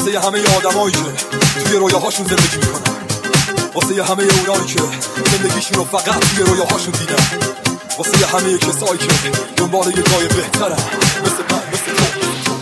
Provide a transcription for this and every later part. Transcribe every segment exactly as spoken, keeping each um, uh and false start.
واسه همه آدمایی که توی رویاهاشون زندگی میکنن، واسه همه اونایی که زندگیشون رو فقط توی رویاهاشون دیدن، واسه همه کسایی که دنبال یه جای بهترن مثل من، مثل تو.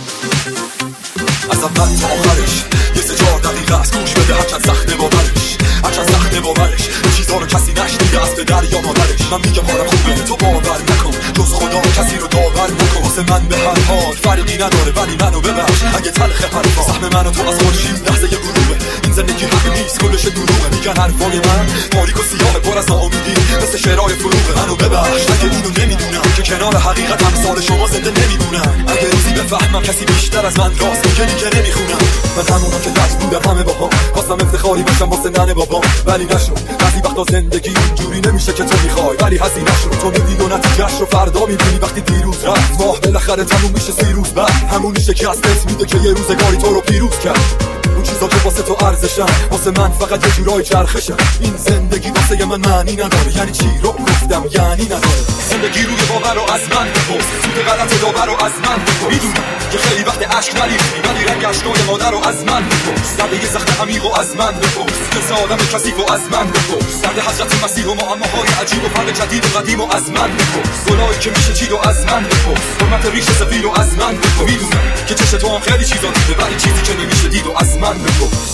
از اول تا آخرش یه سه چهار دقیقه از گوش بده، هرچند سخته باورش، هرچند سخته باورش به چیزا رو کسی نشنیده از پدر یا مادرش. من میگم حالم خوبه تو باور نکن، جز خدا کسی رو داور نکن. واسه من به هر حال فرقی نداره ولی منو ببخش اگه تلخه حرفا. سهم من و تو از خورشید لحظه گروبه، این زندگی حق نیست کلش دروغه. میگن حرفای من تاریک و سیاه پر از ناامیدی مثل شعرهای فروغه. منو ببخش اگه اینو نمیدونم که کنار حقیقت امثال شما زنده نمیدونم. اگه روزی بفهمم کسی بیشتر از من راست میگه دیگه نمیخونم. من همونم که دست بودم همه باها، خواستم افتخاری باشم واسه ننه بابا ولی نشد. بعضی وقتا زندگی اینجوری نمیشه که تو میخوای ولی هزینه شد. تو میدی و نتیجهش رو فردا میبینی وقتی دیروز رفت. ماه بالاخره تموم میشه سی روز بعد، همونی شکستت میده که یه روزگاری تو رو پیروز کرد. اون چیزا که واسه تو ارزشن واسه من فقط یه جورای چرخشن. این زندگی واسه من معنی نداره، یعنی چی رو گفتم یعنی نداره. زندگی روی باور رو از من بپرس، سود غلط داور رو از من بپرس. میدونم که خیلی وقت عشق نریختی ولی رنگ اشکای مادر رو از من بپرس. درد یه زخم عمیق رو از من بپرس، قصه آدم کثیف رو از من بپرس. درد حضرت مسیح و معماهای عجیب و فرق جدید و قدیم رو از من بپرس. گناهی که میشه چید رو از من بپرس، حرمت ریش سفید رو از من بپرس. میدونم که چشم تو هم خیلی چیزا دیده ولی چیزی که نمیشه دید و از من بپرس.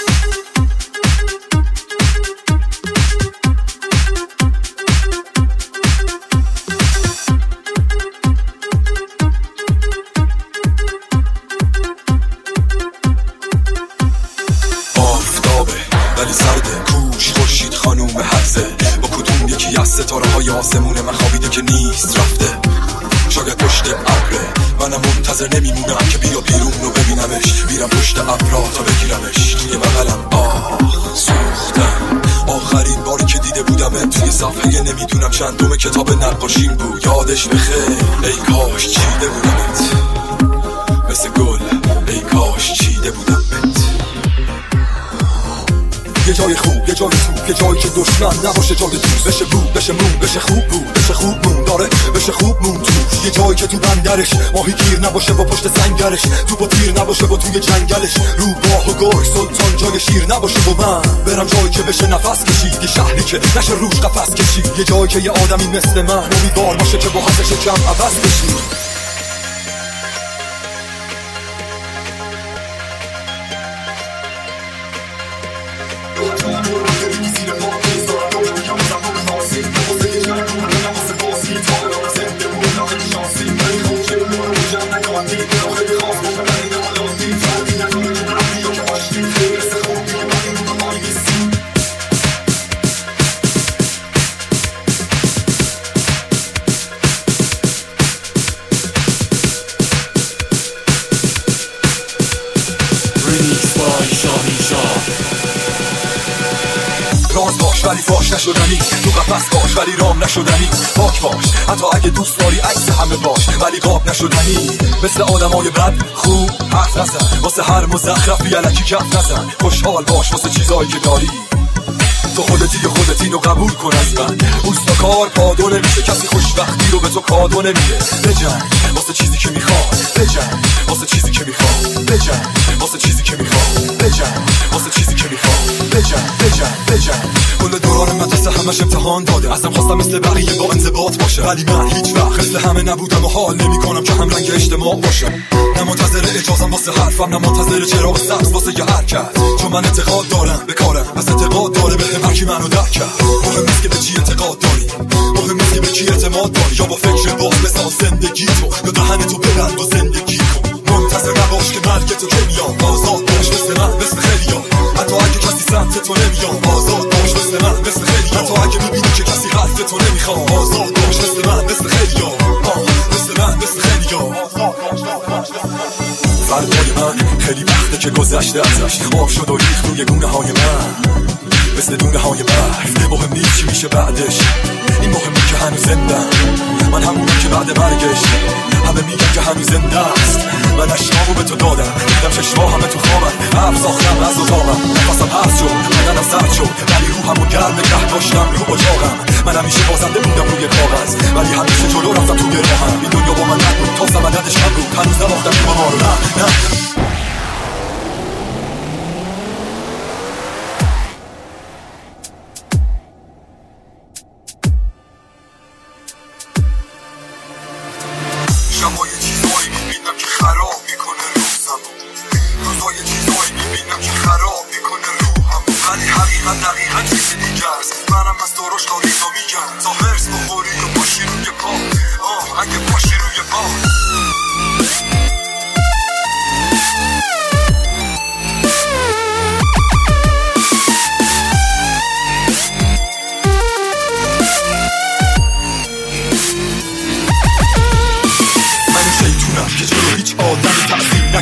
ولی سرده کوش خورشید خانوم حرزه، با کدوم یکی از ستاره های آسمون من خوابیده که نیست رفته. شاید پشت ابره منم منتظر نمیمونم که بیا بیرون رو ببینمش. میرم پشت ابرا تا بگیرمش توی بغلم. آه سوختم آخرین باری که دیده بودم توی صفحه نمیدونم چندم کتاب نقاشیم بود. یادش بخیر ای کاش چیده بودمت مثل گل، ای کاش چیده بودمت. یه جای خوب، یه جای خوب، یه جایی که دشمن نباشه جای دوست. بشه بود، بشه مون، بشه خوب بود، بشه خوب مون داره، بشه خوب مون تو. یه جایی که تو بندرش ماهی گیر نباشه و پشت سنگرش، تو با تیر نباشه و توی جنگلش، رو باه و گرگ سلطان جای شیر نباشه و من برم جایی که بشه نفس کشید. یه شهری که نشه روش قفس کشید، یه جایی که یه آدمی مثل من امیدوار باشه که با حسش کم عوض بشید. راز باش ولی فاش نشدنی، تو قفس باش ولی رام نشدنی. پاک باش حتی اگه دوست داری عکس همه باش ولی قاب نشدنی. مثل آدمای بد خوب حرف نزن، واسه هر مزخرفی الکی کف نزن. خوشحال باش واسه چیزایی که داری، تو خودتی و خودت اینو قبول کن از من. اوستا کار پادو نمیشه، کسی خوشبختی رو به تو کادو نمیده. بجنگ واسه چیزی که میخواد، بجنگ واسه چیزی که میخواد، بجنگ واسه چیزی که میخواد، بجنگ واسه چیزی که میخواد، بجنگ بجنگ بجنگ. کل دوران مدرسه همش امتحان داده، ازم خواستم مثل بقیه با انضباط باشه ولی من هیچ وقت مثل همه نبودم و حال نمیکنم که هم رنگ اجتماع باشم. نه منتظر اجازم واسه حرفم، نه منتظر چراغ سبز واسه یه حرکت، چون من اعتقاد دارم به کارم، از اعتقاد داره به هر کی منو درک کرد. مهم نیست که به چی اعتقاد داری، مهم نیست که به کی اعتماد داری، یا با فکر باز بساز زندگی تو، یا دهن تو ببند و زندگی کن. منتظر نباش که مرگ تو که میام، آزاد باش مثل من مثل خیلیام. حتی اگه کسی سمت تو نمیام، آزاد باش مثل من مثل خیلیام. حتی اگه میبینی که کسی حرف تو نمیخوام، آزاد باش مثل من مثل خیلیام. مثل من مثل خیلیام. فردای من خیلی وقته که گذشته ازش، آب شد و ریخت روی گونه های من مثل دونه های برف. مهم نیست چی میشه بعدش، این مهمه که هنوز زندم. من همونم که بعد مرگش همه میگن که هنوز زنده است. من اشکامو به تو دادم، دیدم چشما همه تو خوابم. حرف ساختم از اتاقم، نفسم حرف شد، بدنم سرد شد ولی روحمو گرم نگه داشتم رو اجاقم. من همیشه بازنده بودم روی کاغذ ولی همیشه جلو رفتم توی راهم. این دنیا با من نبود تا زمانتش کم بود، هنوز نباختم این ما رو. نه نه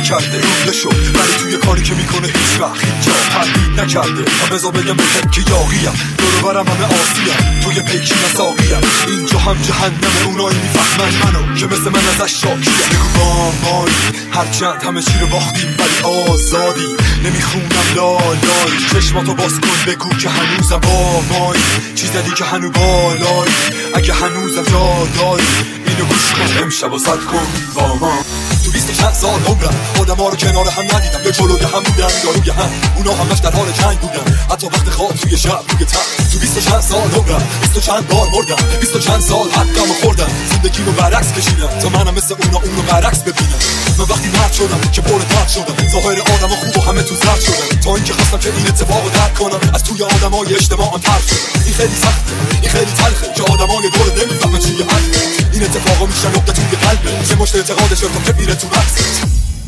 نکرده رونده شد ولی توی کاری که میکنه هیچ وقت هیچ جا تردید نکرده و بذار بگم بهم که یاقیم دور برم همه آسیم توی پیکی نساقیم اینجا هم جهنم اونایی میفهمن منو که مثل من ازش شاکیم بگو با مایی هرچند همه چی رو باختیم ولی آزادی نمیخونم لالای چشماتو باز کن بگو که هنوزم با مایی چیزی که هنو بالایی اگه هنوزم جا داری اینو گوش کن امشب و زد کن با ما تو بیست چند سال عمرم آدم ها رو کنار هم ندیدم یا جلوی هم بودن یا روی هم اونا همش در حال جنگ بودن حتی وقت خواب توی شب روی تخت تو بیست چند سال عمرم بیست چند بار مردم بیست چند سال حقم خوردم زندگی رو برعکس کشیدم تا منم مثل اونا اون رو برعکس ببینم من وقتی مرد شدم که پر درد شدم ظاهر آدم خوب و همه تو زرد شدم تا اینکه خواستم که این اتفاق رو درک کنم از توی آدمای اجتماع طرد شدم این خیلی سخته این خیلی تلخه که آدمای دور نمیفهمن چیه حقه این اتفاقا میشه نقطه توی قلبه چه مشت اعتقادش رو که میره تو مغزت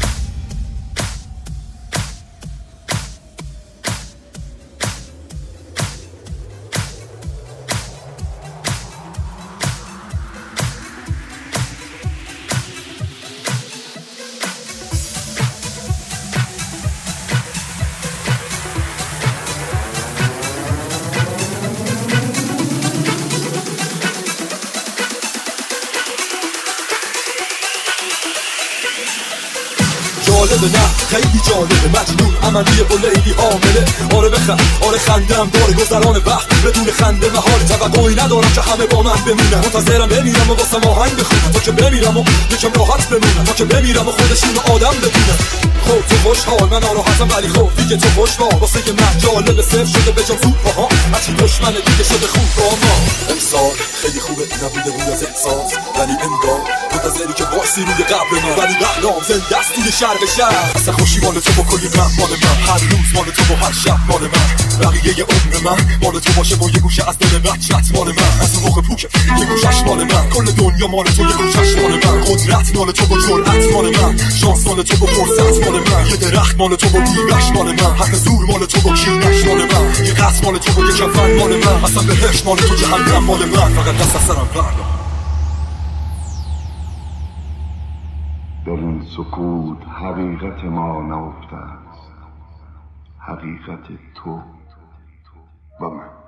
جالبه نه خیلی جالبه مجنون عملی با لیلی حامله آره بخند آره خندم داره گذران وقت بدون خنده مهار توقعی ندارم که همه با من بمونن منتظرم بمیرم و واسه آهنگ بخونم تا که بمیرم و یکم راحت بمونم تا که بمیرم و خودشون آدم ببینم خب تو خوشحال من ناراحتم ولی خب دیگه تو خوشحال واسه که من جالب صفر شده به جام سود ها هرچی دشمن دیگه شده خوب با ما امسال خیلی خوبه نبوده بود از احساس ولی انگار منتظری که باسی روی قبل من ولی بهرام زنده است توی شرق شهر اصلا خوشی مال تو با کلی من مال من هر روز مال تو با هر شب مال من بقیه عمر من مال تو باشه با یه گوشه از دل بچت مال من از اون موقع پوکه یه گوشش مال من کل دنیا مال تو یه گوشش مال من قدرت مال تو با جرأت مال من شانس مال تو با فرصت مال من یه درخت مال تو با بیرش مال من حق زور مال تو با کینش مال من یه قصد مال تو با یه کفن مال من اصلا بهش مال تو جهنم مال من فقط دست از سرم بردار در این سکوت حقیقت ما نهفته است حقیقت تو و من